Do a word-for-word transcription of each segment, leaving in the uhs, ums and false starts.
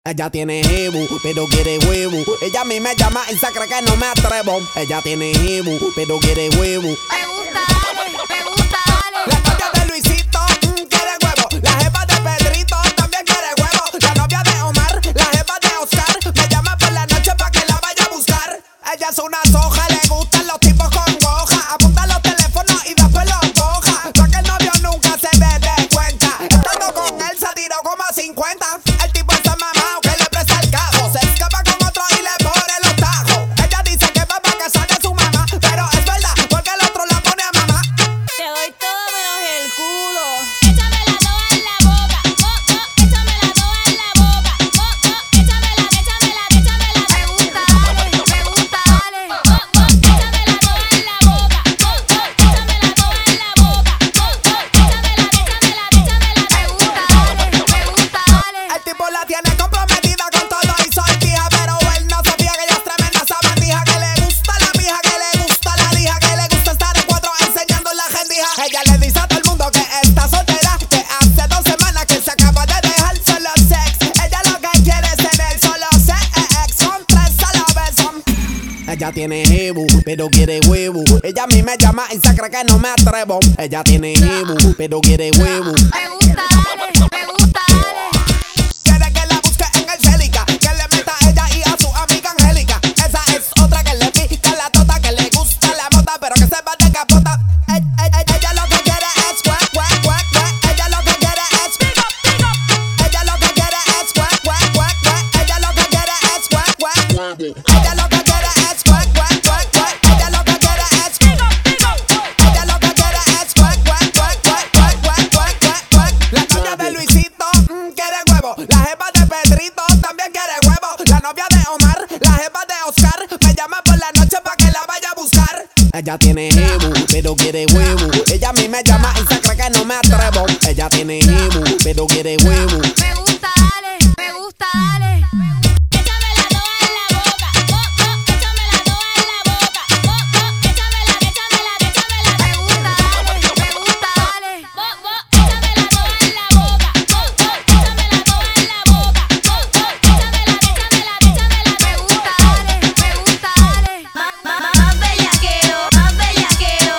Ella tiene jebu, pero quiere huevo. Ella a mí me llama y se cree que no me atrevo. Ella tiene jebu, pero quiere huevo. Me gusta Ale, me gusta Ale. La novia de Luisito mm, quiere huevo. La jefa de Pedrito también quiere huevo. La novia de Omar, la jefa de Oscar, me llama por la noche pa' que la vaya a buscar. Ella es una soja, le gustan los tipos con goja. Apunta los teléfonos y después los boja, pa' que el novio nunca se dé de cuenta. Estando con él se tiró como a cincuenta. El tipo está mamado que le presta el cajo. Se escapa con otro y le pone los tajos. Ella dice que va pa' casa de su mamá, pero es verdad porque el otro la pone a mamá. Te doy todo menos el culo. Échamela toda en la boca. Oh, oh, échamela toda en la boca. Oh, oh, échamela, échamela, échamela. Me gusta Ale, me gusta Ale. Oh, oh, échamela toda en la boca. Oh, oh, échamela toda en la boca. Oh, oh, échamela, échamela, échamela. Me gusta Ale, me gusta Ale. El tipo la tiene comprometida con todo y sortija, pero él no sabía que ella es tremenda sabandija. Que le gusta la mija, que le gusta la lija, que le gusta estar en cuatro enseñando la gendija. Ella le dice a todo el mundo que está soltera, que hace dos semanas que se acaba de dejar solo sex. Ella lo que quiere es tener solo sex, con tres a la vez. Ella tiene jebu, pero quiere huevo. Ella a mí me llama y se cree que no me atrevo. Ella tiene jebu, pero quiere huevo. Me gusta Ale, me gusta Ale. Quiere que la busque en el Celica, que le meta a ella y a su amiga Angélica. Esa es otra que le pica la tota, que le gusta la mota, pero que se va de capota. E- e- e- Ella lo que quiere es cuac, cuac, cuac, cuac. Ella lo que quiere es pick up, pick up. Ella lo que quiere es cuac, cuac, cuac, cuac. Ella lo que quiere es cuac, cuac. Ella lo que quiere es cuac, cuac, cuac, cuac. Ella lo que quiere es pick up, pick up. Ella lo que quiere es cuac, cuac, cuac, cuac, cuac, cuac, cuac, cuac, cuac. La novia de Luisito mm, quiere huevo. La jefa de Pedrito también quiere huevo. La novia de Omar, la jefa de Oscar, me llama por la noche pa' que la vaya a buscar. Ella tiene jebu, pero quiere huevo. Ella a mí me llama y se cree que no me atrevo. Ella tiene jebu, pero quiere huevo. Me gusta Ale, me gusta Ale. Échamela toda en la boca. Oh, oh, échamela toda en la boca. Oh, oh, échamela, échamela, échamela. Me gusta Ale, me gusta Ale. Oh, oh, échamela toda en la boca. Oh, oh, échamela toda en la boca. Oh, oh, échamela, échamela, échamela. Me gusta Ale, me gusta Ale. Más, más, más bellaqueo, más bellaqueo.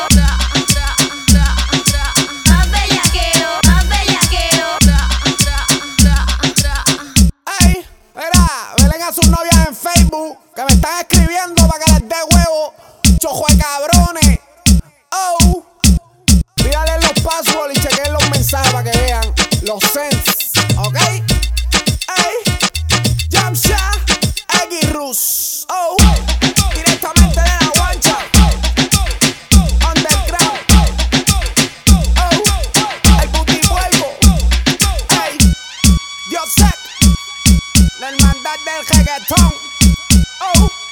Más bellaqueo, más bellaqueo. Ey, mira, velen a sus novias en Facebook que me están escribiendo para que les dé huevo. Chojo de cabrones. Oh, pídale los passwords y chequen los mensajes para que vean los sends, ¿ok? Ey, Jamsha, Eggy Rus. Oh, directamente de la guancha. Underground. Oh, el booty vuelvo. Ey, Dios sé. La hermandad del reggaetón. Oh.